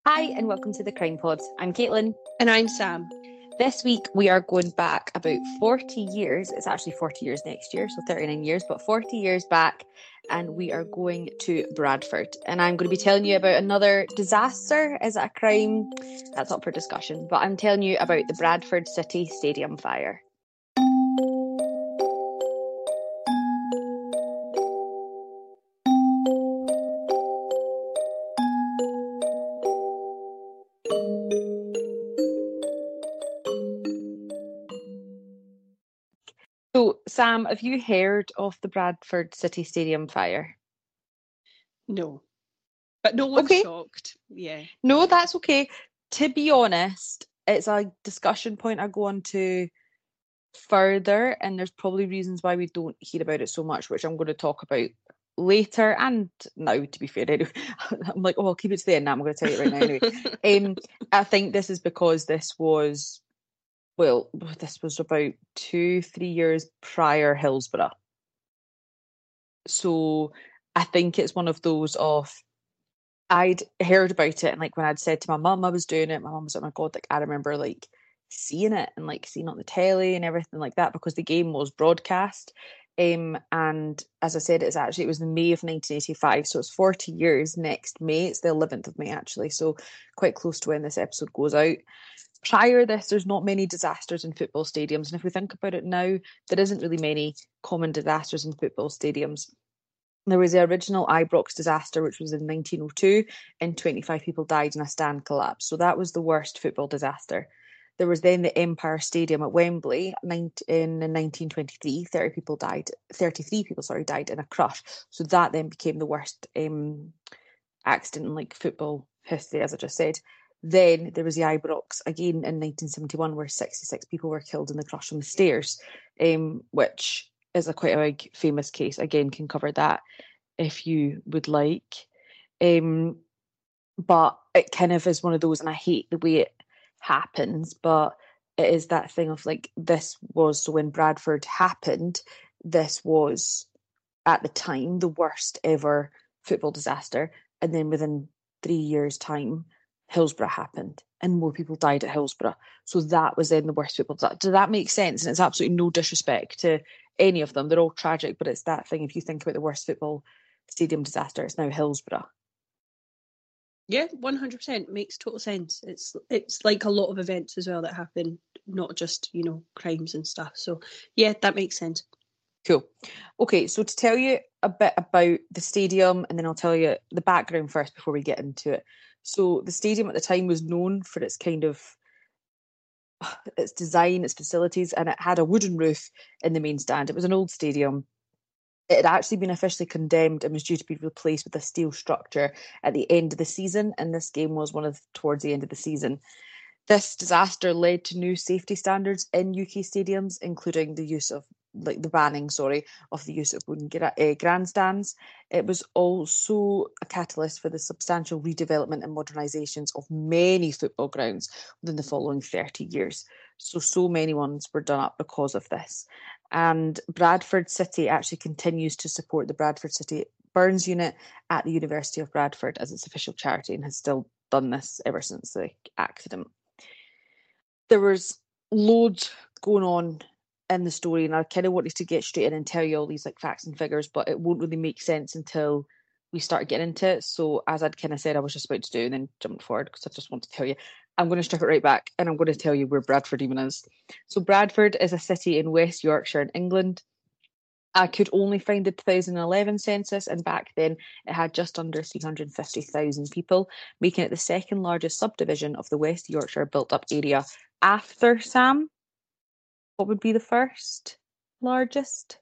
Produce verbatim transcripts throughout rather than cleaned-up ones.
Hi and welcome to the Crime Pod. I'm Caitlin. And I'm Sam. This week we are going back about forty years. It's actually forty years next year, so thirty-nine years, but forty years back, and we are going to Bradford. And I'm going to be telling you about another disaster. Is it a crime? That's up for discussion. But I'm telling you about the Bradford City Stadium fire. So, Sam, have you heard of the Bradford City Stadium fire? No. But no one's okay. shocked. Yeah. No, that's okay. To be honest, it's a discussion point I go on to further, and there's probably reasons why we don't hear about it so much, which I'm going to talk about later and now, to be fair. Anyway, I'm like, oh, I'll keep it to the end now. I'm going to tell you right now anyway. um, I think this is because this was, well, this was about two, three years prior Hillsborough. So I think it's one of those of, I'd heard about it, and like when I'd said to my mum I was doing it, my mum was like, oh my God, like I remember like seeing it and like seeing it on the telly and everything like that, because the game was broadcast. Um, and as I said, it's actually, it was in May of nineteen eighty-five, so it's forty years next May. It's the eleventh of May actually, so quite close to when this episode goes out. Prior this, there's not many disasters in football stadiums, and if we think about it now, there isn't really many common disasters in football stadiums. There was the original Ibrox disaster, which was in nineteen oh two, and twenty-five people died in a stand collapse. So that was the worst football disaster. There was then the Empire Stadium at Wembley in nineteen twenty-three. thirty people died, thirty-three people, sorry, died in a crush. So that then became the worst um, accident in like football history, as I just said. Then there was the Ibrox again in nineteen seventy-one, where sixty-six people were killed in the crush on the stairs, um, which is a quite a big famous case. Again, can cover that if you would like. Um, but it kind of is one of those, and I hate the way it happens, but it is that thing of like, this was, so when Bradford happened, this was at the time the worst ever football disaster. And then within three years' time, Hillsborough happened and more people died at Hillsborough. So that was then the worst football disaster. Does that make sense? And it's absolutely no disrespect to any of them. They're all tragic, but it's that thing. If you think about the worst football stadium disaster, it's now Hillsborough. Yeah, one hundred percent makes total sense. It's it's like a lot of events as well that happen, not just, you know, crimes and stuff. So yeah, that makes sense. Cool. Okay, so to tell you a bit about the stadium, and then I'll tell you the background first before we get into it. So the stadium at the time was known for its kind of its design, its facilities, and it had a wooden roof in the main stand. It was an old stadium. It had actually been officially condemned and was due to be replaced with a steel structure at the end of the season, and this game was one of towards the end of the season. This disaster led to new safety standards in U K stadiums, including the use of like the banning, sorry, of the use of wooden uh, grandstands. It was also a catalyst for the substantial redevelopment and modernisations of many football grounds within the following thirty years. So, so many ones were done up because of this. And Bradford City actually continues to support the Bradford City Burns Unit at the University of Bradford as its official charity, and has still done this ever since the accident. There was loads going on in the story, and I kind of wanted to get straight in and tell you all these like facts and figures, but it won't really make sense until we start getting into it. So as I'd kind of said I was just about to do, and then jumped forward because I just want to tell you, I'm going to strip it right back, and I'm going to tell you where Bradford even is. So Bradford is a city in West Yorkshire in England. I could only find the two thousand eleven census, and back then it had just under three hundred fifty thousand people, making it the second largest subdivision of the West Yorkshire built-up area after, Sam, what would be the first largest?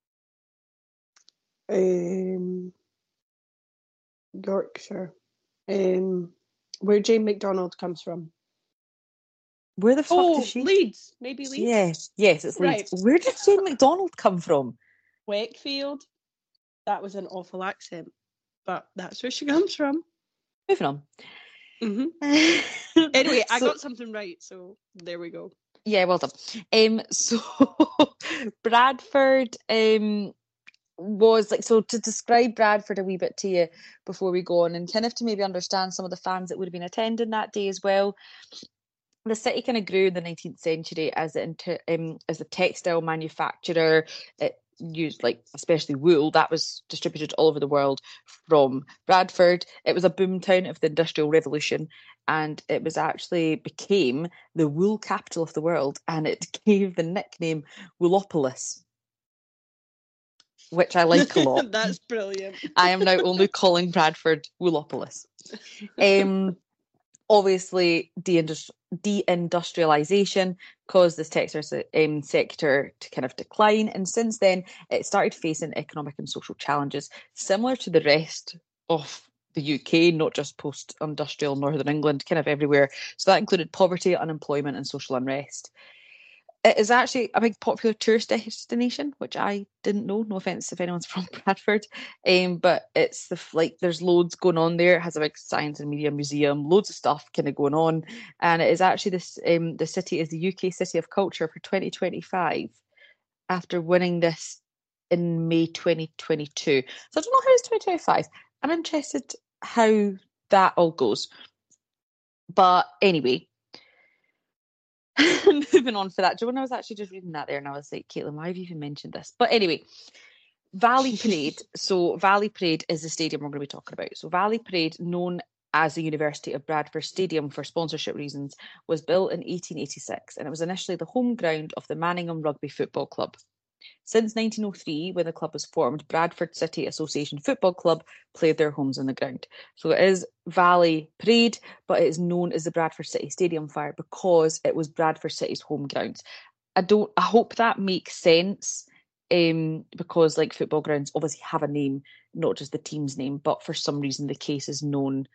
Um, Yorkshire. Um, where Jane McDonald comes from. Where the fuck oh, does she? Leeds. Maybe Leeds? Yes, yes, it's Leeds. Right. Where did Jane McDonald come from? Wakefield. That was an awful accent, but that's where she comes from. Moving on. Mm-hmm. Anyway, I so, got something right, so there we go. Yeah, well done. Um, so Bradford, um, was like, so to describe Bradford a wee bit to you before we go on, and kind of to maybe understand some of the fans that would have been attending that day as well. The city kind of grew in the nineteenth century as a, um, as a textile manufacturer. It used, like, especially wool that was distributed all over the world from Bradford. It was a boom town of the Industrial Revolution, and it was actually became the wool capital of the world, and it gave the nickname Woolopolis, which I like a lot. That's brilliant. I am now only calling Bradford Woolopolis. Um, obviously, deindustri- deindustrialization caused this textile um, sector to kind of decline, and since then it started facing economic and social challenges similar to the rest of the U K, not just post-industrial Northern England, kind of everywhere. So that included poverty, unemployment, and social unrest. It is actually a big popular tourist destination, which I didn't know. No offense if anyone's from Bradford, um, but it's the like there's loads going on there. It has a big science and media museum, loads of stuff kind of going on, and it is actually this. Um, the city is the U K City of Culture for twenty twenty-five, after winning this in May twenty twenty-two. So I don't know how it's twenty twenty-five. I'm interested how that all goes, but anyway. Moving on for that. Joan, I was actually just reading that there and I was like, Caitlin, why have you even mentioned this? But anyway, Valley Parade. So Valley Parade is the stadium we're going to be talking about. So Valley Parade, known as the University of Bradford Stadium for sponsorship reasons, was built in eighteen eighty-six, and it was initially the home ground of the Manningham Rugby Football Club. Since nineteen oh three, when the club was formed, Bradford City Association Football Club played their homes on the ground. So it is Valley Parade, but it is known as the Bradford City Stadium Fire because it was Bradford City's home grounds. I don't. I hope that makes sense, um, because like football grounds obviously have a name, not just the team's name, but for some reason the case is known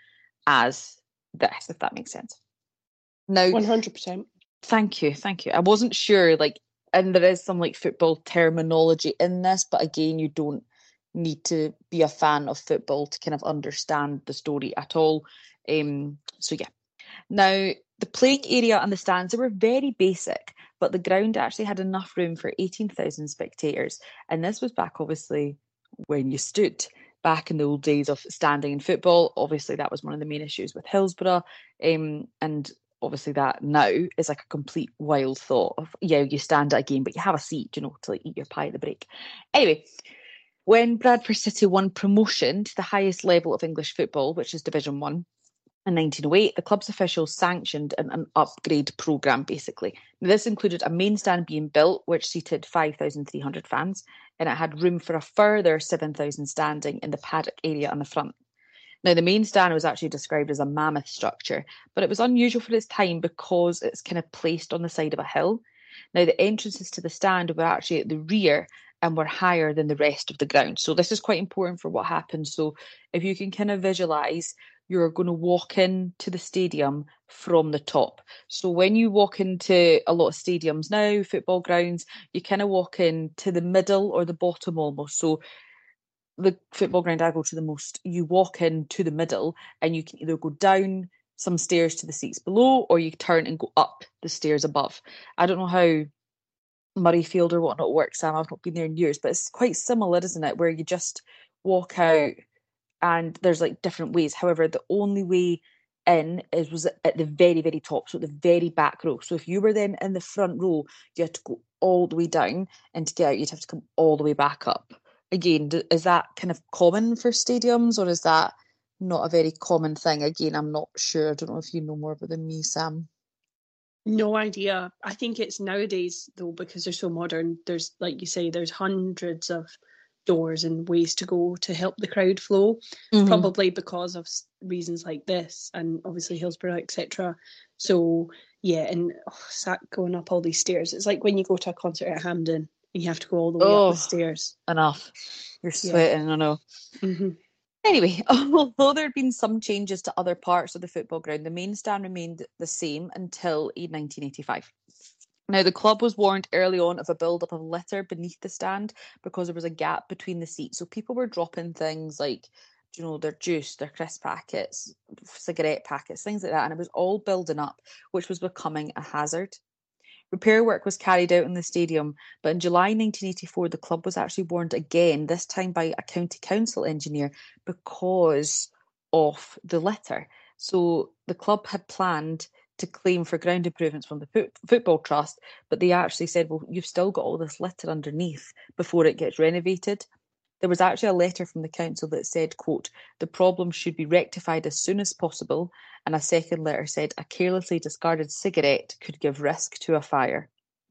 as this, if that makes sense. Now, one hundred percent. Thank you, thank you. I wasn't sure, like, and there is some like football terminology in this, but again, you don't need to be a fan of football to kind of understand the story at all. Um, so yeah. Now, the playing area and the stands, they were very basic, but the ground actually had enough room for eighteen thousand spectators. And this was back, obviously, when you stood. Back in the old days of standing in football, obviously that was one of the main issues with Hillsborough. Um, and obviously that now is like a complete wild thought of, yeah, you stand at a game, but you have a seat, you know, to like eat your pie at the break. Anyway, when Bradford City won promotion to the highest level of English football, which is Division One, in nineteen oh eight, the club's officials sanctioned an, an upgrade programme, basically. Now, this included a main stand being built, which seated five thousand three hundred fans, and it had room for a further seven thousand standing in the paddock area on the front. Now, the main stand was actually described as a mammoth structure, but it was unusual for its time because it's kind of placed on the side of a hill. Now, the entrances to the stand were actually at the rear and were higher than the rest of the ground. So this is quite important for what happens. So if you can kind of visualise, you're going to walk into the stadium from the top. So when you walk into a lot of stadiums now, football grounds, you kind of walk in to the middle or the bottom almost. So the football ground I go to the most, you walk in to the middle and you can either go down some stairs to the seats below or you turn and go up the stairs above. I don't know how Murrayfield or whatnot works, Sam. I've not been there in years, but it's quite similar, isn't it? Where you just walk out and there's like different ways. However, the only way in is was at the very, very top, so at the very back row. So if you were then in the front row, you had to go all the way down, and to get out, you'd have to come all the way back up. Again, is that kind of common for stadiums, or is that not a very common thing? Again, I'm not sure. I don't know if you know more about than me, Sam. No idea. I think it's nowadays, though, because they're so modern, there's, like you say, there's hundreds of doors and ways to go to help the crowd flow, mm-hmm. probably because of reasons like this and obviously Hillsborough, et cetera. So, yeah, and oh, going up all these stairs. It's like when you go to a concert at Hampden and you have to go all the way oh, up the stairs. Enough. You're sweating, yeah. I know. Mm-hmm. Anyway, although there had been some changes to other parts of the football ground, the main stand remained the same until nineteen eighty-five. Now, the club was warned early on of a build-up of litter beneath the stand because there was a gap between the seats. So people were dropping things like, you know, their juice, their crisp packets, cigarette packets, things like that. And it was all building up, which was becoming a hazard. Repair work was carried out in the stadium, but in July nineteen eighty-four, the club was actually warned again, this time by a county council engineer, because of the litter. So the club had planned to claim for ground improvements from the fo- football trust, but they actually said, well, you've still got all this litter underneath before it gets renovated. There was actually a letter from the council that said, quote, the problem should be rectified as soon as possible, and a second letter said a carelessly discarded cigarette could give risk to a fire.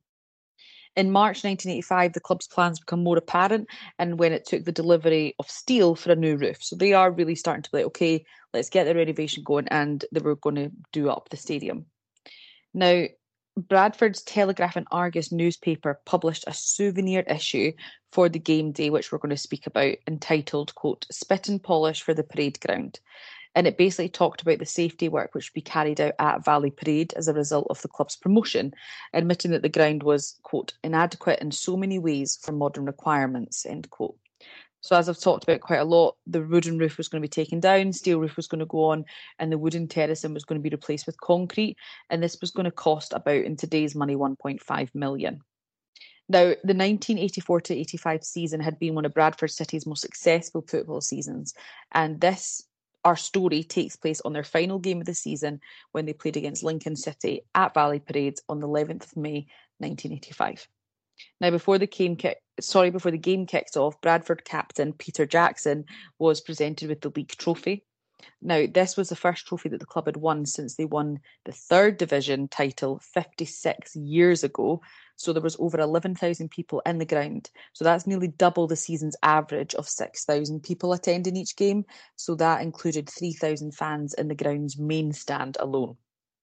In March nineteen eighty-five, the club's plans become more apparent, and when it took the delivery of steel for a new roof. So they are really starting to be like, okay, let's get the renovation going, and they were going to do up the stadium. Now, Bradford's Telegraph and Argus newspaper published a souvenir issue for the game day, which we're going to speak about, entitled, quote, Spit and Polish for the Parade Ground. And it basically talked about the safety work which would be carried out at Valley Parade as a result of the club's promotion, admitting that the ground was, quote, inadequate in so many ways for modern requirements, end quote. So as I've talked about quite a lot, the wooden roof was going to be taken down, steel roof was going to go on, and the wooden terracing was going to be replaced with concrete. And this was going to cost about, in today's money, one point five million. Now, the nineteen eighty-four to eighty-five season had been one of Bradford City's most successful football seasons. And this, our story, takes place on their final game of the season when they played against Lincoln City at Valley Parade on the eleventh of May, nineteen eighty-five. Now, before the game kick, sorry, before the game kicked off, Bradford captain Peter Jackson was presented with the league trophy. Now, this was the first trophy that the club had won since they won the third division title fifty-six years ago. So there was over eleven thousand people in the ground. So that's nearly double the season's average of six thousand people attending each game. So that included three thousand fans in the ground's main stand alone.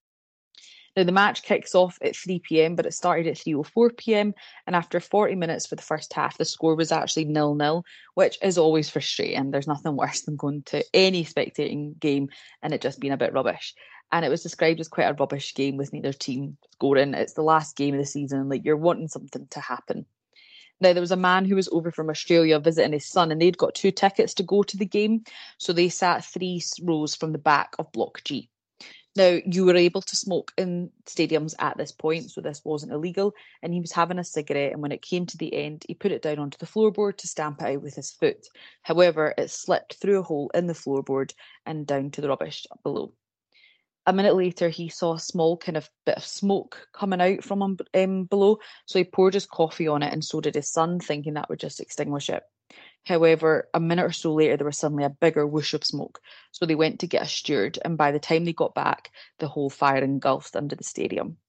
Now, the match kicks off at three p.m, but it started at three oh four p.m, and after forty minutes for the first half, the score was actually nil nil, which is always frustrating. There's nothing worse than going to any spectating game and it just being a bit rubbish. And it was described as quite a rubbish game with neither team scoring. It's the last game of the season, like you're wanting something to happen. Now, there was a man who was over from Australia visiting his son, and they'd got two tickets to go to the game, so they sat three rows from the back of Block G. Now, you were able to smoke in stadiums at this point, so this wasn't illegal, and he was having a cigarette, and when it came to the end, he put it down onto the floorboard to stamp it out with his foot. However, it slipped through a hole in the floorboard and down to the rubbish below. A minute later, he saw a small kind of bit of smoke coming out from him um, below, so he poured his coffee on it, and so did his son, thinking that would just extinguish it. However, a minute or so later, there was suddenly a bigger whoosh of smoke. So they went to get a steward, and by the time they got back, the whole fire engulfed under the stadium.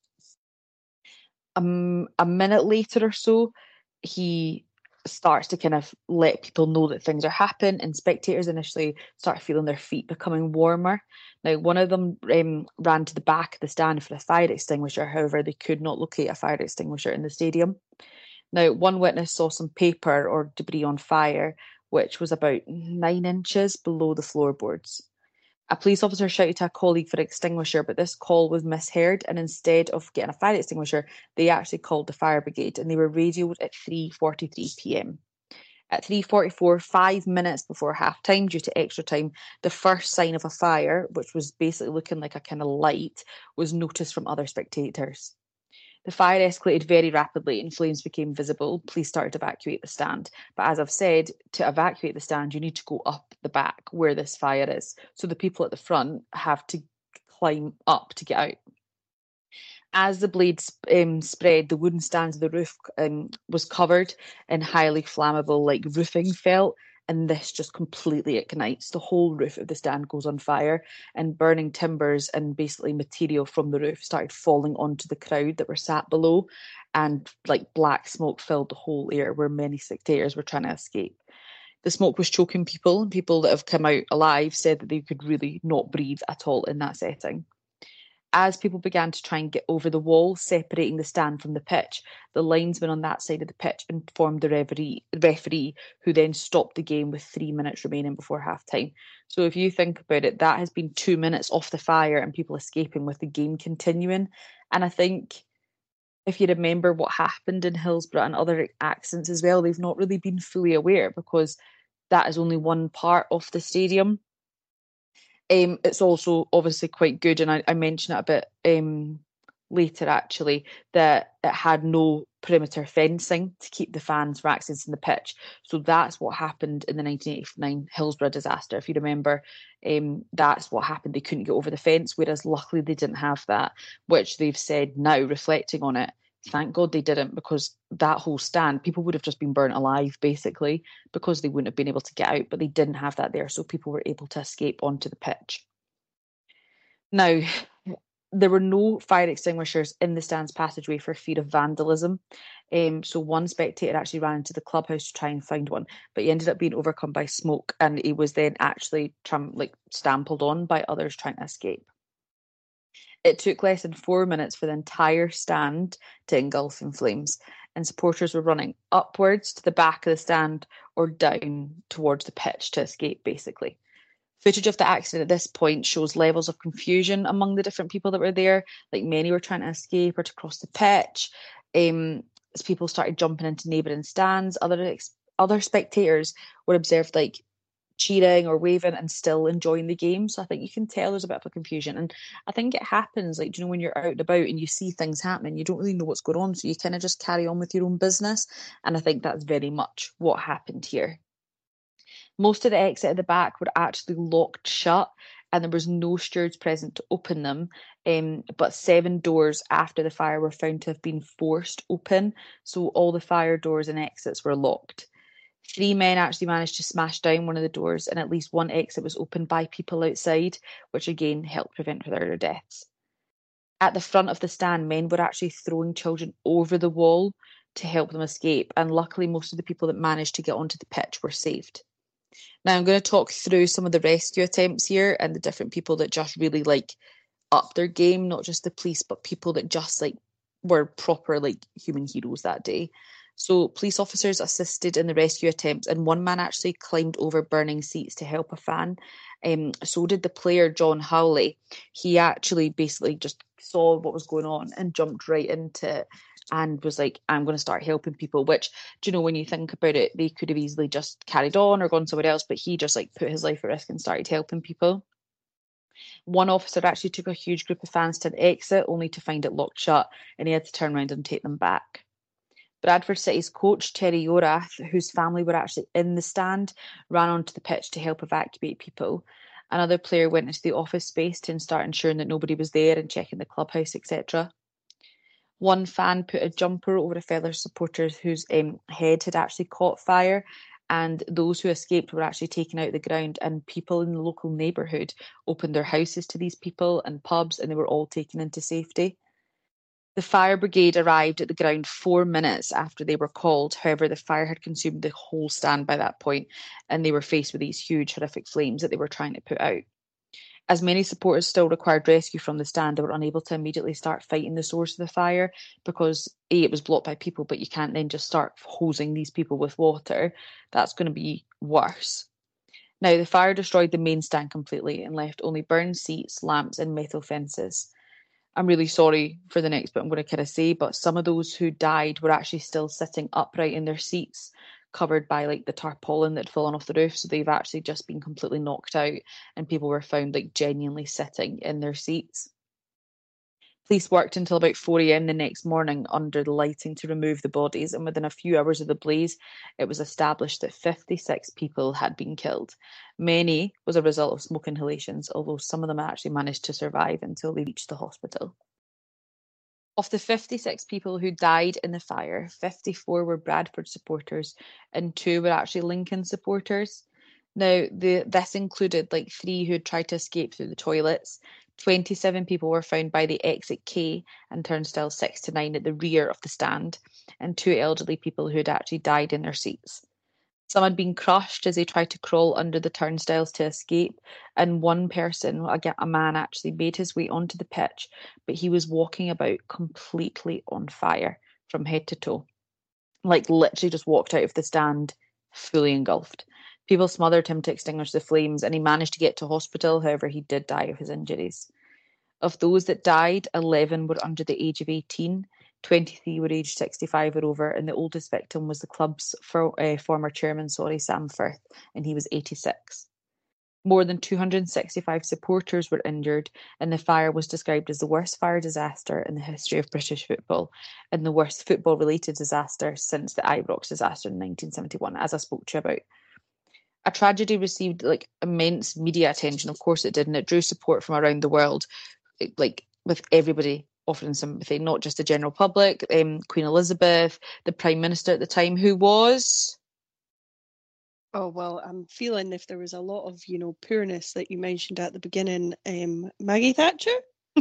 Um, a minute later or so, he starts to kind of let people know that things are happening, and spectators initially start feeling their feet becoming warmer. Now, one of them um, ran to the back of the stand for a fire extinguisher. However, they could not locate a fire extinguisher in the stadium. Now, one witness saw some paper or debris on fire, which was about nine inches below the floorboards. A police officer shouted to a colleague for an extinguisher, but this call was misheard, and instead of getting a fire extinguisher, they actually called the fire brigade, and they were radioed at three forty-three p.m. At three forty-four, five minutes before half-time, due to extra time, the first sign of a fire, which was basically looking like a kind of light, was noticed from other spectators. The fire escalated very rapidly and flames became visible. Police started to evacuate the stand. But as I've said, to evacuate the stand, you need to go up the back where this fire is. So the people at the front have to climb up to get out. As the blades um, spread, the wooden stands of the roof um, was covered in highly flammable, like roofing felt, and this just completely ignites. The whole roof of the stand goes on fire, and burning timbers and basically material from the roof started falling onto the crowd that were sat below, and like black smoke filled the whole air where many spectators were trying to escape. The smoke was choking people, and people that have come out alive said that they could really not breathe at all in that setting. As people began to try and get over the wall separating the stand from the pitch, the linesman on that side of the pitch informed the referee, referee who then stopped the game with three minutes remaining before half-time. So if you think about it, that has been two minutes off the fire and people escaping with the game continuing. And I think if you remember what happened in Hillsborough and other accidents as well, they've not really been fully aware because that is only one part of the stadium. Um, it's also obviously quite good, and I, I mentioned it a bit um, later actually, that it had no perimeter fencing to keep the fans from accessing the pitch. So that's what happened in the nineteen eighty-nine Hillsborough disaster. If you remember, um, that's what happened. They couldn't get over the fence, whereas luckily they didn't have that, which they've said now, reflecting on it, thank God they didn't, because that whole stand, people would have just been burnt alive, basically, because they wouldn't have been able to get out, but they didn't have that there, so people were able to escape onto the pitch. Now, there were no fire extinguishers in the stand's passageway for fear of vandalism. Um, so one spectator actually ran into the clubhouse to try and find one, but he ended up being overcome by smoke, and he was then actually tram- like stampled on by others trying to escape. It took less than four minutes for the entire stand to engulf in flames, and supporters were running upwards to the back of the stand or down towards the pitch to escape, basically. Footage of the accident at this point shows levels of confusion among the different people that were there. Like, many were trying to escape or to cross the pitch. Um, as people started jumping into neighbouring stands, other ex- other spectators were observed like cheering or waving and still enjoying the game. So I think you can tell there's a bit of a confusion. And I think it happens, like, you know, when you're out and about and you see things happening, you don't really know what's going on. So you kind of just carry on with your own business. And I think that's very much what happened here. Most of the exit at the back were actually locked shut, and there was no stewards present to open them. Um, but seven doors after the fire were found to have been forced open, so all the fire doors and exits were locked. Three men actually managed to smash down one of the doors, and at least one exit was opened by people outside, which again helped prevent further deaths. At the front of the stand, men were actually throwing children over the wall to help them escape, and luckily most of the people that managed to get onto the pitch were saved. Now I'm going to talk through some of the rescue attempts here and the different people that just really like upped their game, not just the police, but people that just like were proper like human heroes that day. So police officers assisted in the rescue attempts, and one man actually climbed over burning seats to help a fan. Um, so did the player John Howley. He actually basically just saw what was going on and jumped right into it and was like, I'm going to start helping people, which, do you know, when you think about it, they could have easily just carried on or gone somewhere else, but he just like put his life at risk and started helping people. One officer actually took a huge group of fans to an exit only to find it locked shut, and he had to turn around and take them back. Bradford City's coach, Terry Yorath, whose family were actually in the stand, ran onto the pitch to help evacuate people. Another player went into the office space to start ensuring that nobody was there and checking the clubhouse, et cetera. One fan put a jumper over a fellow supporter whose um, head had actually caught fire, and those who escaped were actually taken out of the ground, and people in the local neighbourhood opened their houses to these people and pubs, and they were all taken into safety. The fire brigade arrived at the ground four minutes after they were called. However, the fire had consumed the whole stand by that point, and they were faced with these huge, horrific flames that they were trying to put out. As many supporters still required rescue from the stand, they were unable to immediately start fighting the source of the fire because A, it was blocked by people, but you can't then just start hosing these people with water. That's going to be worse. Now, the fire destroyed the main stand completely and left only burned seats, lamps, and metal fences. I'm really sorry for the next bit I'm going to kind of say, but some of those who died were actually still sitting upright in their seats, covered by like the tarpaulin that had fallen off the roof. So they've actually just been completely knocked out, and people were found like genuinely sitting in their seats. Police worked until about four a.m. the next morning under the lighting to remove the bodies, and within a few hours of the blaze, it was established that fifty-six people had been killed. Many was a result of smoke inhalations, although some of them actually managed to survive until they reached the hospital. Of the fifty-six people who died in the fire, fifty-four were Bradford supporters and two were actually Lincoln supporters. Now, the this included like three who had tried to escape through the toilets. twenty-seven people were found by the exit K and turnstile six to nine at the rear of the stand, and two elderly people who had actually died in their seats. Some had been crushed as they tried to crawl under the turnstiles to escape, and one person, a man, actually made his way onto the pitch, but he was walking about completely on fire from head to toe. Like, literally just walked out of the stand fully engulfed. People smothered him to extinguish the flames, and he managed to get to hospital. However, he did die of his injuries. Of those that died, eleven were under the age of eighteen, twenty-three were aged sixty-five or over, and the oldest victim was the club's for, uh, former chairman, sorry, Sam Firth, and he was eighty-six. More than two hundred sixty-five supporters were injured, and the fire was described as the worst fire disaster in the history of British football and the worst football-related disaster since the Ibrox disaster in nineteen seventy-one, as I spoke to you about. A tragedy received like immense media attention. Of course it did, and it drew support from around the world, like with everybody offering sympathy, not just the general public. Um, Queen Elizabeth, the Prime Minister at the time, who was... Oh, well, I'm feeling if there was a lot of, you know, poorness that you mentioned at the beginning, um, Maggie Thatcher?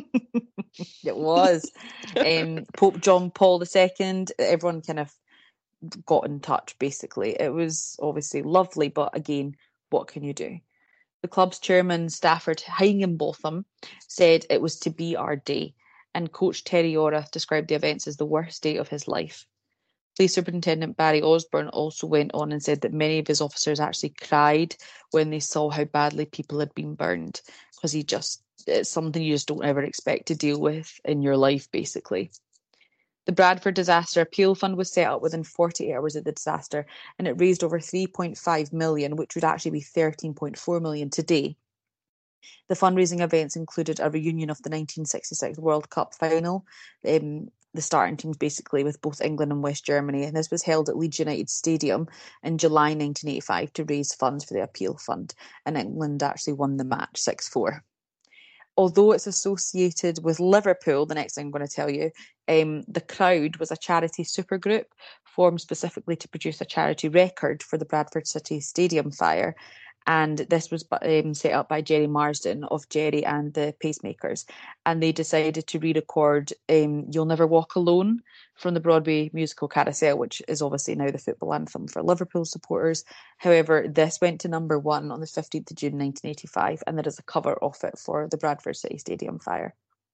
It was. um, Pope John Paul the Second, everyone kind of got in touch, basically. It was obviously lovely, but again, what can you do? The club's chairman, Stafford Higginbotham, said it was to be our day, and coach Terry Orath described the events as the worst day of his life. Police Superintendent Barry Osborne also went on and said that many of his officers actually cried when they saw how badly people had been burned, because he just, it's something you just don't ever expect to deal with in your life, basically. The Bradford Disaster Appeal Fund was set up within forty-eight hours of the disaster, and it raised over three point five million, which would actually be thirteen point four million today. The fundraising events included a reunion of the nineteen sixty-six World Cup final, um, the starting teams basically with both England and West Germany, and this was held at Leeds United Stadium in July nineteen eighty-five to raise funds for the appeal fund, and England actually won the match six four. Although it's associated with Liverpool, the next thing I'm going to tell you, um, The Crowd was a charity supergroup formed specifically to produce a charity record for the Bradford City Stadium fire. And this was um, set up by Jerry Marsden of Jerry and the Pacemakers. And they decided to re-record um, You'll Never Walk Alone from the Broadway musical Carousel, which is obviously now the football anthem for Liverpool supporters. However, this went to number one on the fifteenth of June nineteen eighty-five, and there is a cover of it for the Bradford City Stadium fire.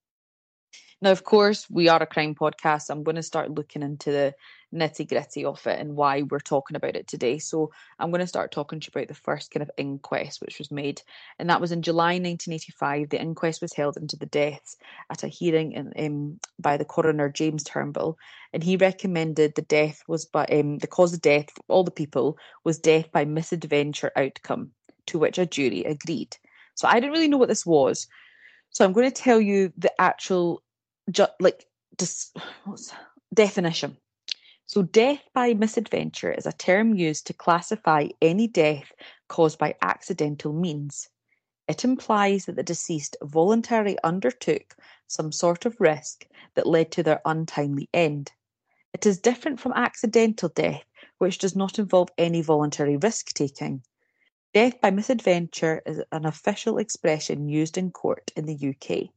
Now, of course, we are a crime podcast. So I'm going to start looking into the nitty gritty of it and why we're talking about it today. So I'm going to start talking to you about the first kind of inquest which was made. And that was in July nineteen eighty-five. The inquest was held into the deaths at a hearing in, um, by the coroner, James Turnbull. And he recommended the death was by, um, the cause of death for all the people was death by misadventure outcome, to which a jury agreed. So I didn't really know what this was. So I'm going to tell you the actual Ju- like dis- what's definition. So death by misadventure is a term used to classify any death caused by accidental means. It implies that the deceased voluntarily undertook some sort of risk that led to their untimely end. It is different from accidental death, which does not involve any voluntary risk-taking. Death by misadventure is an official expression used in court in the U K.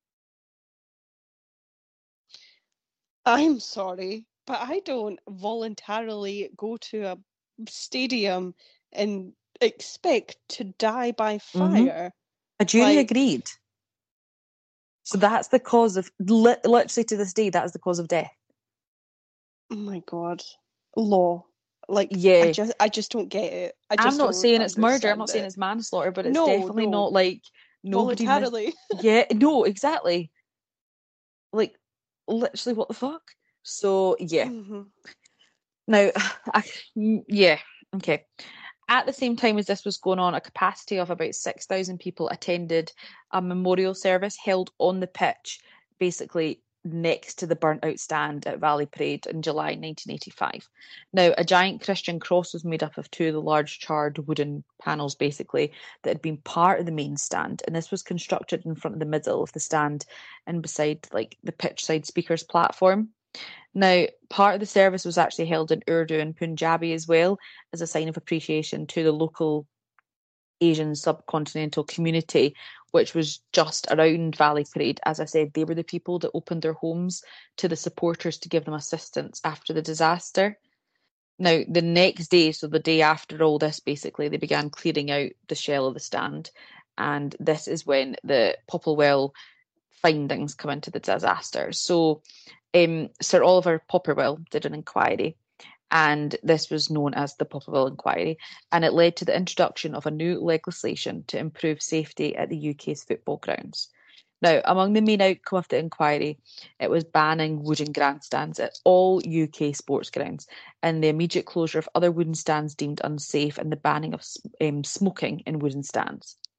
I'm sorry, but I don't voluntarily go to a stadium and expect to die by fire. Mm-hmm. A jury like, agreed. So that's the cause of, li- literally to this day, that is the cause of death. Oh my God. Law. Like, yeah. I just I just don't get it. I just I'm not saying it's murder, I'm not it. saying it's manslaughter, but it's no, definitely no. not like nobody voluntarily. Mis- yeah, no, exactly. Like, literally, what the fuck? So, yeah. Mm-hmm. Now, I, yeah, okay. At the same time as this was going on, a capacity of about six thousand people attended a memorial service held on the pitch, basically next to the burnt out stand at Valley Parade in July nineteen eighty-five. Now, a giant Christian cross was made up of two of the large charred wooden panels, basically, that had been part of the main stand, and this was constructed in front of the middle of the stand and beside like the pitch side speakers platform. Now, part of the service was actually held in Urdu and Punjabi as well, as a sign of appreciation to the local Asian subcontinental community, which was just around Valley Parade. As I said, they were the people that opened their homes to the supporters to give them assistance after the disaster. Now, the next day, so the day after all this, basically, they began clearing out the shell of the stand. And this is when the Popplewell findings come into the disaster. So um, Sir Oliver Popplewell did an inquiry, and this was known as the Popplewell Inquiry, and it led to the introduction of a new legislation to improve safety at the U K's football grounds. Now, among the main outcome of the inquiry, it was banning wooden grandstands at all U K sports grounds, and the immediate closure of other wooden stands deemed unsafe, and the banning of um, smoking in wooden stands.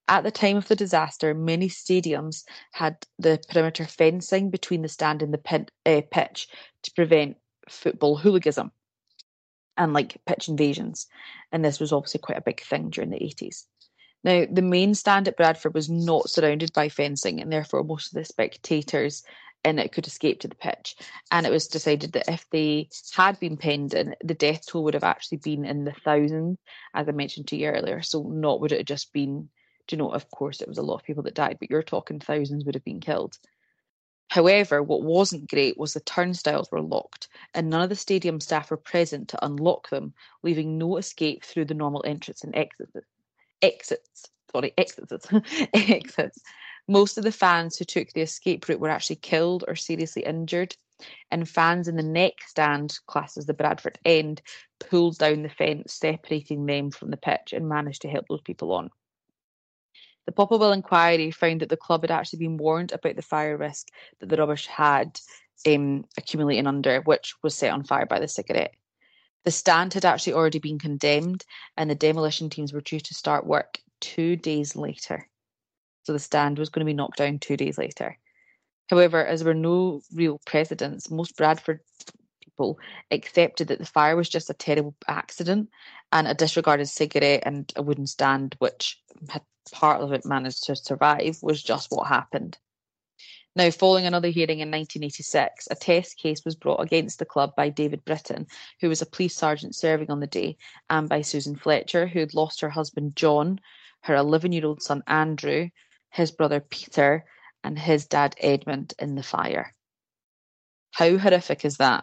At the time of the disaster, many stadiums had the perimeter fencing between the stand and the pin, uh, pitch to prevent football hooliganism and like pitch invasions. And this was obviously quite a big thing during the eighties. Now, the main stand at Bradford was not surrounded by fencing, and therefore most of the spectators in it could escape to the pitch. And it was decided that if they had been penned in, the death toll would have actually been in the thousands, as I mentioned to you earlier. So not would it have just been, do you know, of course it was a lot of people that died, but you're talking thousands would have been killed. However, what wasn't great was the turnstiles were locked, and none of the stadium staff were present to unlock them, leaving no escape through the normal entrance and exits. Exits, sorry, exits, exits. Most of the fans who took the escape route were actually killed or seriously injured, and fans in the next stand, classed as the Bradford end, pulled down the fence, separating them from the pitch, and managed to help those people on. The Popplewell inquiry found that the club had actually been warned about the fire risk that the rubbish had um, accumulating under, which was set on fire by the cigarette. The stand had actually already been condemned, and the demolition teams were due to start work two days later. So the stand was going to be knocked down two days later. However, as there were no real precedents, most Bradford people accepted that the fire was just a terrible accident, and a disregarded cigarette and a wooden stand, which had part of it managed to survive, was just what happened. Now, following another hearing in nineteen eighty-six, a test case was brought against the club by David Britton, who was a police sergeant serving on the day, and by Susan Fletcher, who had lost her husband John, her eleven-year-old son Andrew, his brother Peter, and his dad Edmund in the fire. How horrific is that?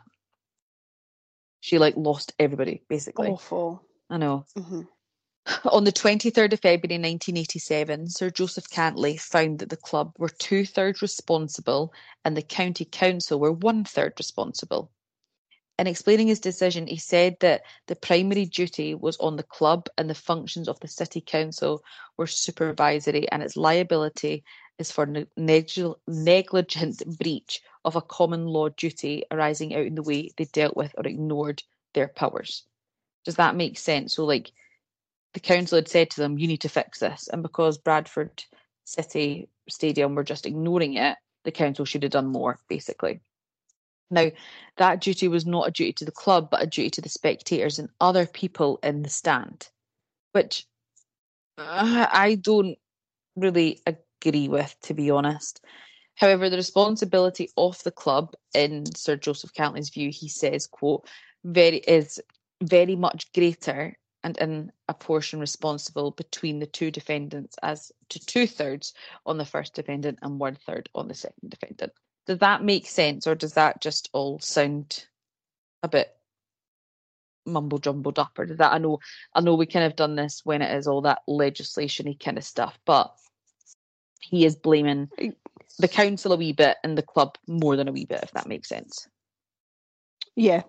She, like, lost everybody, basically. Awful. I know. Mm-hmm. On the twenty-third of February nineteen eighty-seven, Sir Joseph Cantley found that the club were two-thirds responsible and the county council were one-third responsible. In explaining his decision, he said that the primary duty was on the club and the functions of the city council were supervisory, and its liability is for neg- negligent breach of a common law duty arising out in the way they dealt with or ignored their powers. Does that make sense? So, like, the council had said to them, you need to fix this. And because Bradford City Stadium were just ignoring it, the council should have done more, basically. Now, that duty was not a duty to the club, but a duty to the spectators and other people in the stand, which uh, I don't really agree with, to be honest. However, the responsibility of the club, in Sir Joseph Cantley's view, he says, quote, very is very much greater and in a portion responsible between the two defendants as to two-thirds on the first defendant and one-third on the second defendant. Does that make sense, or does that just all sound a bit mumble-jumbled up? Or does that, I know, I know we kind of done this when it is all that legislation-y kind of stuff, but he is blaming the council a wee bit and the club more than a wee bit, if that makes sense. Yeah.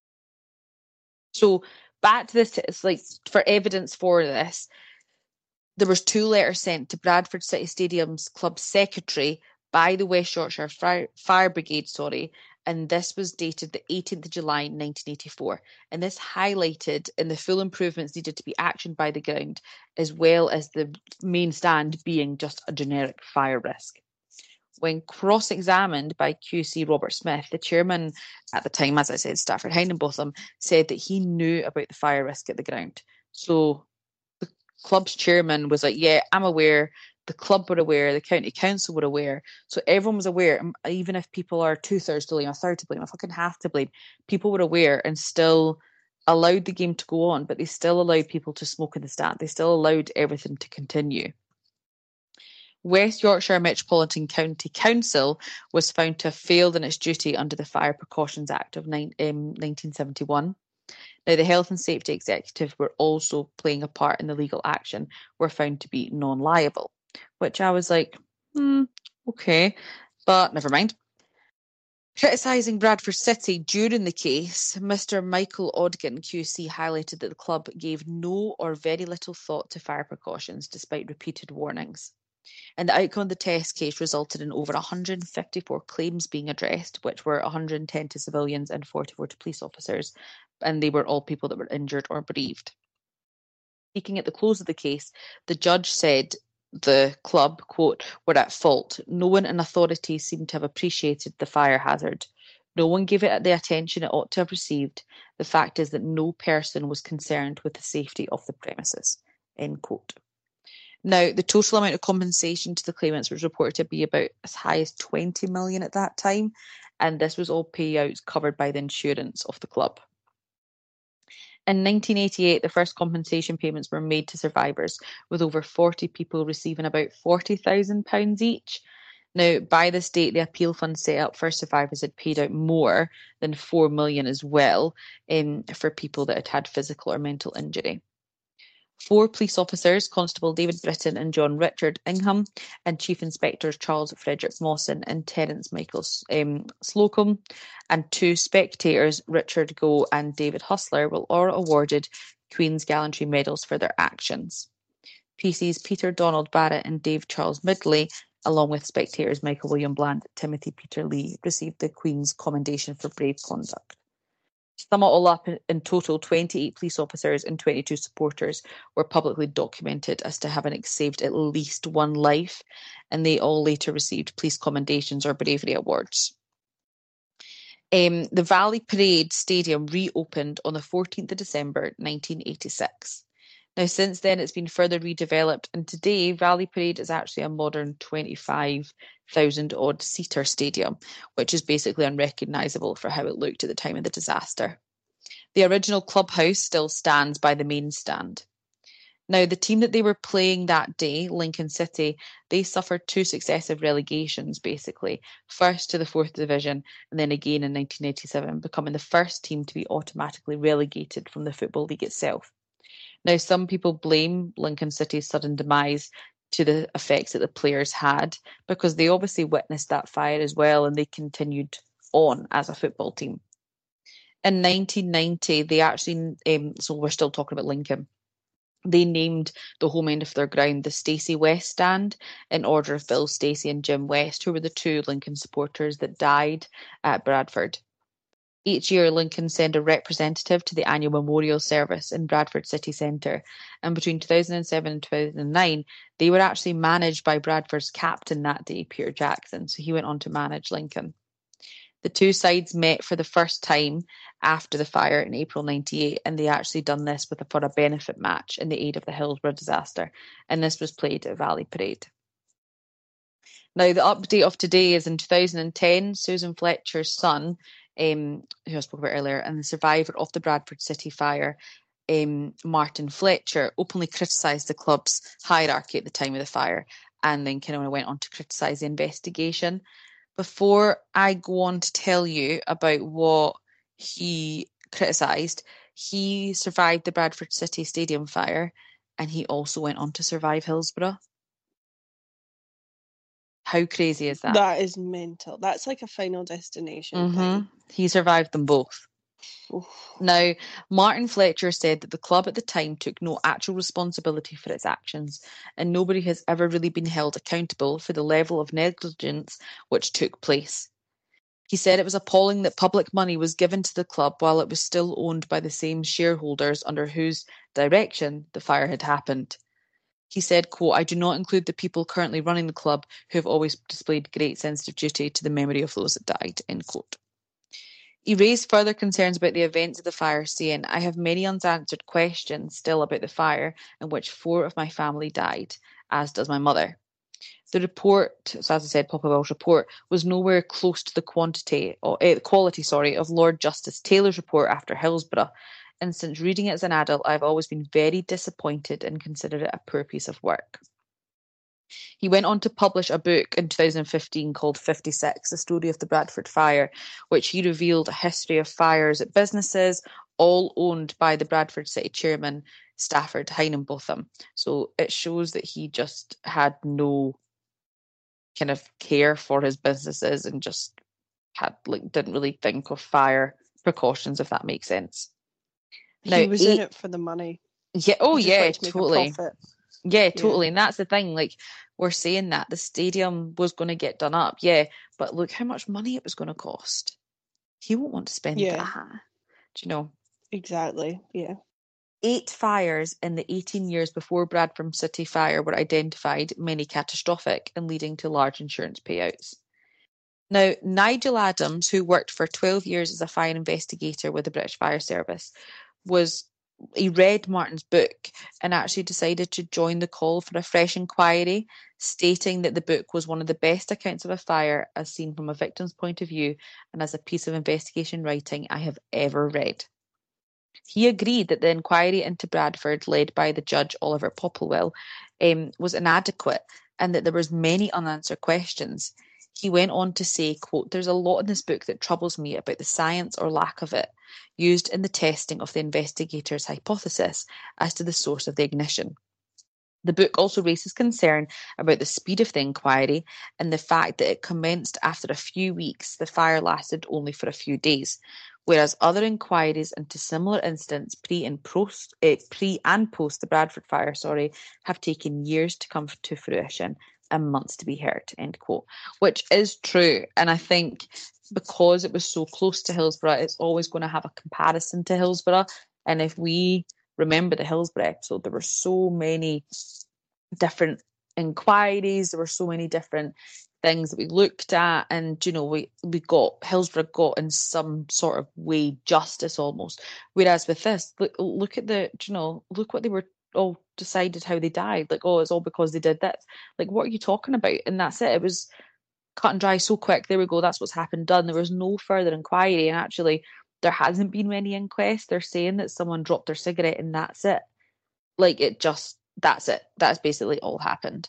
So back to this, it's like, for evidence for this, there was two letters sent to Bradford City Stadium's club secretary by the West Yorkshire Fire, Fire Brigade, sorry, and this was dated the eighteenth of July nineteen eighty-four. And this highlighted in the full improvements needed to be actioned by the ground, as well as the main stand being just a generic fire risk. When cross-examined by Q C Robert Smith, the chairman at the time, as I said, Stafford Hindbotham, said that he knew about the fire risk at the ground. So the club's chairman was like, yeah, I'm aware. The club were aware. The county council were aware. So everyone was aware. Even if people are two-thirds to blame, a third to blame, a fucking half to blame, people were aware and still allowed the game to go on, but they still allowed people to smoke in the stand. They still allowed everything to continue. West Yorkshire Metropolitan County Council was found to have failed in its duty under the Fire Precautions Act of nineteen seventy-one. Now, the Health and Safety Executive were also playing a part in the legal action, were found to be non-liable, which I was like, hmm, okay, but never mind. Criticising Bradford City during the case, Mister Michael Odgin Q C highlighted that the club gave no or very little thought to fire precautions despite repeated warnings. And the outcome of the test case resulted in over one hundred fifty-four claims being addressed, which were one hundred ten to civilians and forty-four to police officers, and they were all people that were injured or bereaved. Speaking at the close of the case, the judge said the club, quote, were at fault. No one in authority seemed to have appreciated the fire hazard. No one gave it the attention it ought to have received. The fact is that no person was concerned with the safety of the premises, end quote. Now, the total amount of compensation to the claimants was reported to be about as high as twenty million at that time, and this was all payouts covered by the insurance of the club. In nineteen eighty-eight, the first compensation payments were made to survivors, with over forty people receiving about forty thousand pounds each. Now, by this date, the appeal fund set up for survivors had paid out more than four million pounds as well um, for people that had had physical or mental injury. Four police officers, Constable David Britton and John Richard Ingham, and Chief Inspectors Charles Frederick Mawson and Terence Michael um, Slocum, and two spectators, Richard Goh and David Hustler, were all awarded Queen's Gallantry Medals for their actions. P Cs Peter Donald Barrett and Dave Charles Midley, along with spectators Michael William Bland, Timothy Peter Lee, received the Queen's Commendation for brave conduct. To sum it all up, in total, twenty-eight police officers and twenty-two supporters were publicly documented as to having saved at least one life, and they all later received police commendations or bravery awards. Um, the Valley Parade Stadium reopened on the fourteenth of December nineteen eighty-six. Now, since then, it's been further redeveloped, and today, Valley Parade is actually a modern twenty-five thousand odd seater stadium, which is basically unrecognisable for how it looked at the time of the disaster. The original clubhouse still stands by the main stand. Now, the team that they were playing that day, Lincoln City, they suffered two successive relegations, basically. First to the fourth division, and then again in nineteen eighty-seven, becoming the first team to be automatically relegated from the Football League itself. Now, some people blame Lincoln City's sudden demise to the effects that the players had, because they obviously witnessed that fire as well, and they continued on as a football team. In nineteen ninety, they actually, um, so we're still talking about Lincoln, they named the home end of their ground the Stacey West Stand in honour of Bill Stacey and Jim West, who were the two Lincoln supporters that died at Bradford. Each year, Lincoln send a representative to the annual memorial service in Bradford City Centre, and between two thousand seven and two thousand nine, they were actually managed by Bradford's captain that day, Peter Jackson, so he went on to manage Lincoln. The two sides met for the first time after the fire in April ninety-eight, and they actually done this with a, for a benefit match in the aid of the Hillsborough disaster, and this was played at Valley Parade. Now, the update of today is in two thousand ten, Susan Fletcher's son, Um, who I spoke about earlier, and the survivor of the Bradford City fire, um, Martin Fletcher, openly criticised the club's hierarchy at the time of the fire, and then kind of went on to criticise the investigation. Before I go on to tell you about what he criticised, he survived the Bradford City Stadium fire, and he also went on to survive Hillsborough. How crazy is that? That is mental. That's like a Final Destination mm-hmm. thing. He survived them both. Oof. Now, Martin Fletcher said that the club at the time took no actual responsibility for its actions, and nobody has ever really been held accountable for the level of negligence which took place. He said it was appalling that public money was given to the club while it was still owned by the same shareholders under whose direction the fire had happened. He said, quote, "I do not include the people currently running the club who have always displayed great sensitive duty to the memory of those that died," end quote. He raised further concerns about the events of the fire, saying, "I have many unanswered questions still about the fire in which four of my family died, as does my mother." The report, so as I said, Papa Welsh report, was nowhere close to the quantity or uh, quality, sorry, of Lord Justice Taylor's report after Hillsborough. And since reading it as an adult, I've always been very disappointed and considered it a poor piece of work. He went on to publish a book in two thousand fifteen called fifty-six, The Story of the Bradford Fire, which he revealed a history of fires at businesses, all owned by the Bradford City chairman, Stafford Higginbotham. So it shows that he just had no kind of care for his businesses and just had like didn't really think of fire precautions, if that makes sense. Now, he was eight, in it for the money. Yeah. Oh, yeah. To totally. Yeah, totally. Yeah. And that's the thing. Like we're saying that the stadium was going to get done up. Yeah, but look how much money it was going to cost. He won't want to spend yeah. that. Do you know? Exactly. Yeah. Eight fires in the eighteen years before Bradford City Fire were identified, many catastrophic and leading to large insurance payouts. Now, Nigel Adams, who worked for twelve years as a fire investigator with the British Fire Service, was he read Martin's book and actually decided to join the call for a fresh inquiry, stating that the book was one of the best accounts of a fire as seen from a victim's point of view and as a piece of investigation writing I have ever read. He agreed that the inquiry into Bradford, led by the judge Oliver Popplewell, um, was inadequate and that there was many unanswered questions. He went on to say, quote, "There's a lot in this book that troubles me about the science or lack of it used in the testing of the investigator's hypothesis as to the source of the ignition." The book also raises concern about the speed of the inquiry and the fact that it commenced after a few weeks. The fire lasted only for a few days, whereas other inquiries into similar incidents pre and post, eh, pre and post the Bradford fire, sorry, have taken years to come to fruition and months to be heard, end quote, which is true. And I think because it was so close to Hillsborough, it's always going to have a comparison to Hillsborough. And if we remember the Hillsborough episode, there were so many different inquiries, there were so many different things that we looked at, and you know, we we got Hillsborough got in some sort of way justice almost. Whereas with this, look, look at the, you know, look what they were all decided how they died. Like, oh, it's all because they did this. Like, what are you talking about? And that's it. It was cut and dry so quick. There we go. That's what's happened, done. There was no further inquiry, and actually, there hasn't been many inquests. They're saying that someone dropped their cigarette and that's it. Like, it just, that's it. That's basically all happened.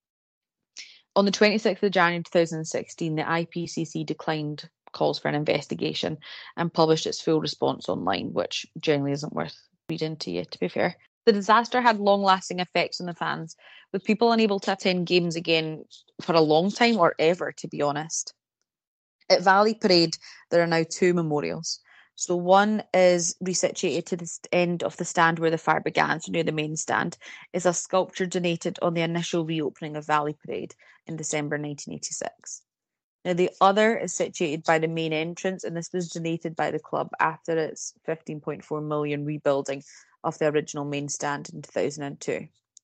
On the twenty-sixth of January two thousand sixteen, the I P C C declined calls for an investigation and published its full response online, which generally isn't worth reading to you, to be fair. The disaster had long-lasting effects on the fans, with people unable to attend games again for a long time or ever, to be honest. At Valley Parade, there are now two memorials. So one is resituated to the end of the stand where the fire began, so near the main stand, is a sculpture donated on the initial reopening of Valley Parade in December nineteen eighty-six. Now the other is situated by the main entrance, and this was donated by the club after its fifteen point four million rebuilding of the original main stand in two thousand two.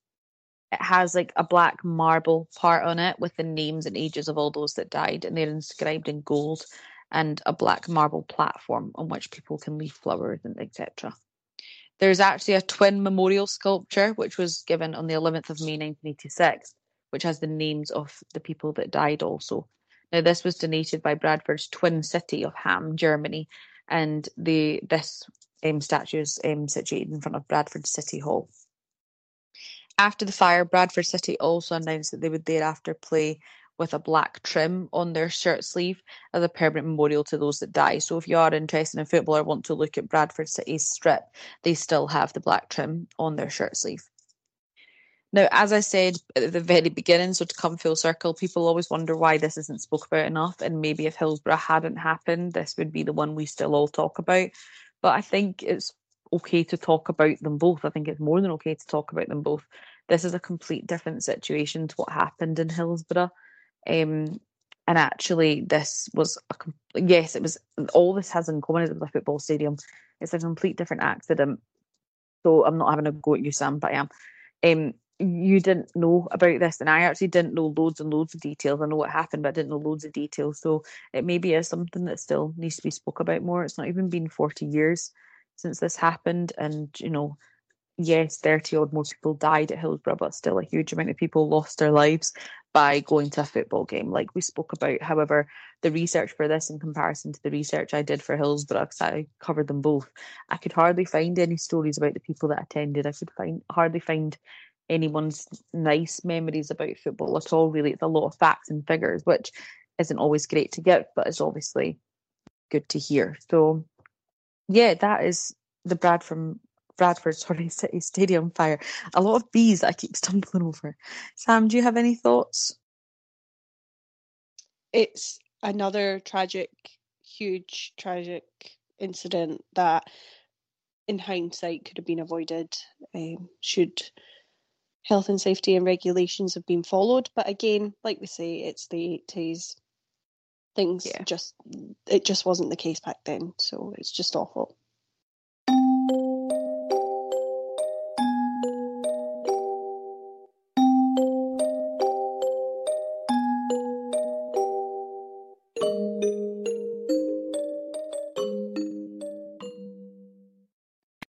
It has like a black marble part on it with the names and ages of all those that died, and they're inscribed in gold, and a black marble platform on which people can leave flowers and et cetera. There's actually a twin memorial sculpture which was given on the eleventh of May nineteen eighty-six, which has the names of the people that died also. Now this was donated by Bradford's twin city of Hamm, Germany, and the this um, statue is um, situated in front of Bradford City Hall. After the fire, Bradford City also announced that they would thereafter play with a black trim on their shirt sleeve as a permanent memorial to those that die. So if you are interested in football or want to look at Bradford City's strip, they still have the black trim on their shirt sleeve. Now, as I said at the very beginning, so to come full circle, people always wonder why this isn't spoke about enough, and maybe if Hillsborough hadn't happened, this would be the one we still all talk about. But I think it's okay to talk about them both. I think it's more than okay to talk about them both. This is a complete different situation to what happened in Hillsborough. Um, and actually, this was, a, yes, it was, all this has in common is it was a football stadium. It's a complete different accident. So I'm not having a go at you, Sam, but I am. Um, you didn't know about this, and I actually didn't know loads and loads of details. I know what happened, but I didn't know loads of details. So it maybe is something that still needs to be spoke about more. It's not even been forty years since this happened, and you know, yes, thirty odd more people died at Hillsborough, but still a huge amount of people lost their lives by going to a football game, like we spoke about. However, the research for this, in comparison to the research I did for Hillsborough, because I covered them both, I could hardly find any stories about the people that attended. I could find hardly find anyone's nice memories about football at all, really. It's a lot of facts and figures, which isn't always great to get, but is obviously good to hear. So, yeah, that is the Bradford Bradford, sorry, City Stadium fire. A lot of bees that I keep stumbling over. Sam, do you have any thoughts? It's another tragic, huge, tragic incident that, in hindsight, could have been avoided um, should health and safety and regulations have been followed. But again, like we say, it's the eighties. Things yeah. just, it just wasn't the case back then. So it's just awful.